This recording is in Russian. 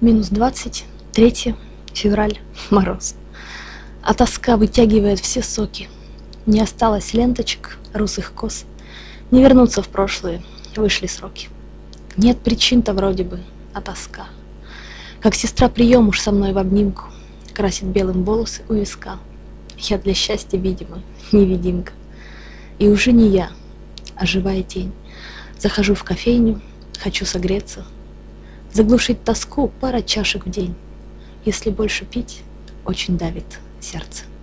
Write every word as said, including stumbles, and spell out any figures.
Минус двадцать третье февраль, мороз. А тоска вытягивает все соки. Не осталось ленточек, русых кос. Не вернуться в прошлое, вышли сроки. Нет причин-то вроде бы, а тоска. Как сестра прием уж со мной в обнимку красит белым волосы у виска. Я для счастья, видимо, невидимка. И уже не я, а живая тень. Захожу в кофейню, хочу согреться, заглушить тоску пара чашек в день. Если больше пить, очень давит сердце.